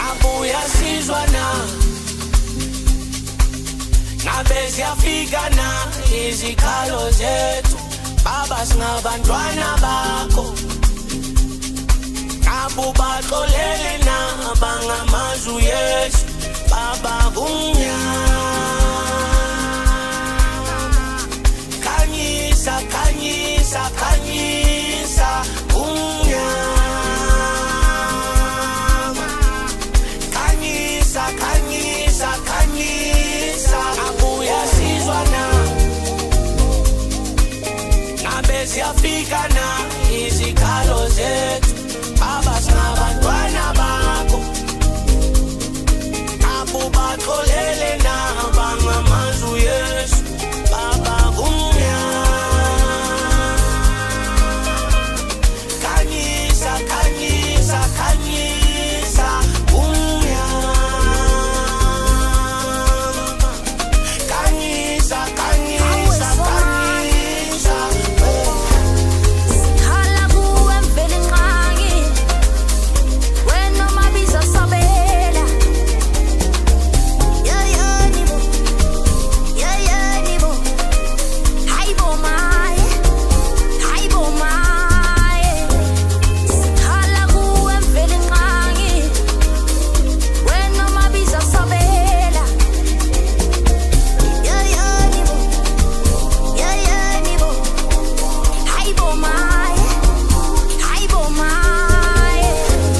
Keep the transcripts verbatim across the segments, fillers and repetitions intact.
abuya sizwa na ngabe siyafika na izikhalo zethu baba singabantwana bakho abubaxolele na bangamazwi Yesu baba kumnyama khanyisa khanyisa khanyisa kumnyama khanyisa khanyisa khanyisa abuya sizwa na ngabe siyafika na izikhalo zethu baba singabantwana bakho abubaxolele na bangamazwi Yesu baba kumnyama khanyisa khanyisa khanyisa kumnyama khanyisa khanyisa khanyisa sikhala kuwe mvele nqangi wena mabiza sabela yeah yeah nibo yeah yeah nibo hayibo maye hayibo maye sikhala kuwe mvele nqangi wena mabiza sabela yeah yeah nibo yeah yeah nibo hayibo maye hayibo maye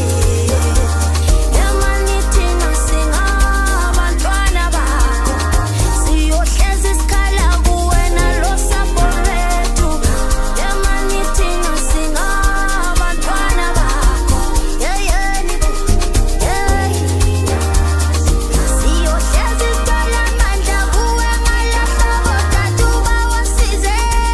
yamanithi singabantwana bakho siyohlezi isikhala kuwena lo sapho lwethu yamanithi singabantwana bakho yeah yeah nibo yeah siyohlezi isicela amandla kuwe ngalahlobo tatu bawasize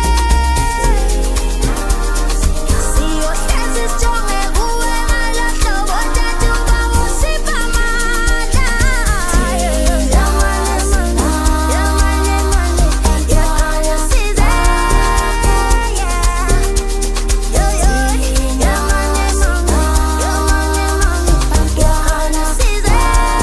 siyohlezi sijonge kuwe ngalahlobo tatu bawusipha amandla yamane mane yamane mane yakhanya size yo yo yamane mane yamane mane yakhanya size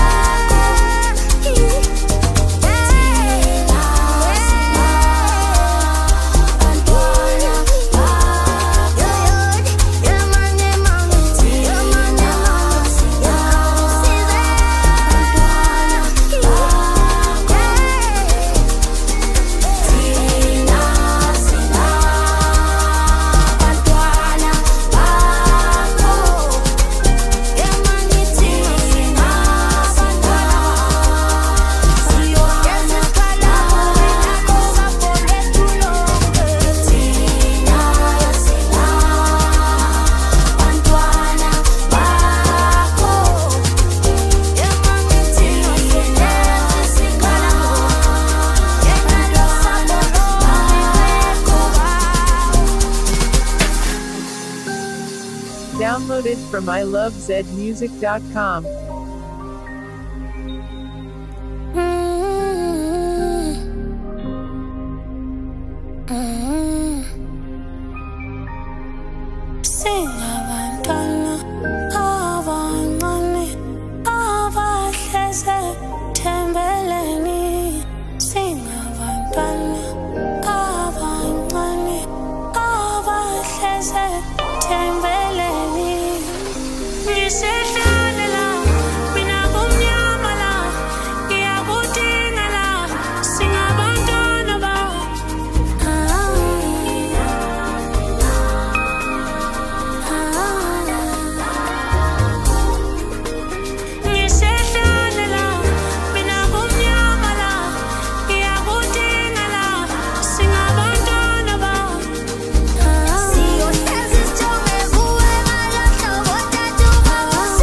Downloaded from I love zed music dot com. Singabantwana abancane abahleze thembeleni singabantwana abancane abahleze thembeleni ngisehlane la mina kumnyama la ngiyakudinga la singabantwana bakho ngisehlane la mina kumnyama la ngiyakudinga la singabantwana bakho siyohlezi sijonge kuwe ngalahlobo tatu bawusipha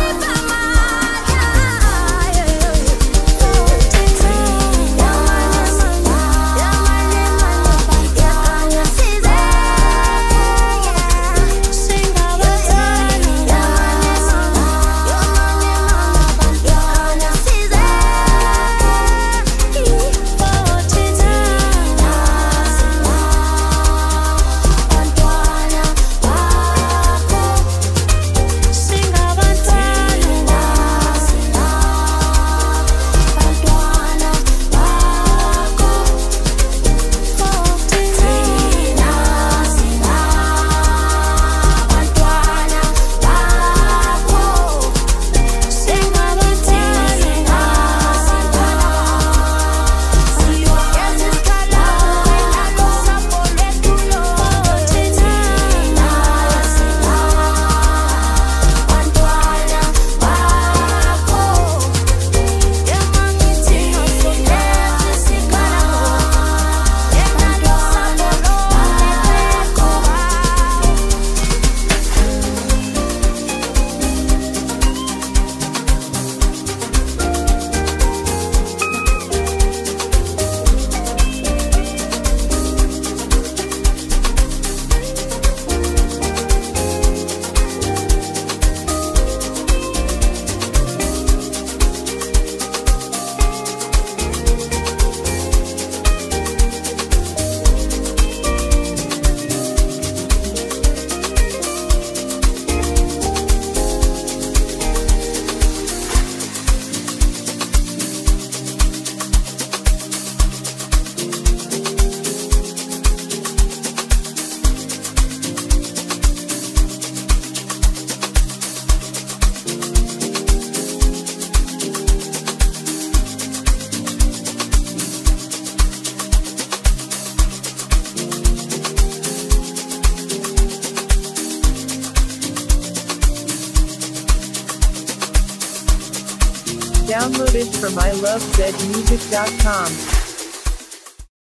Downloaded from I love zed music dot com.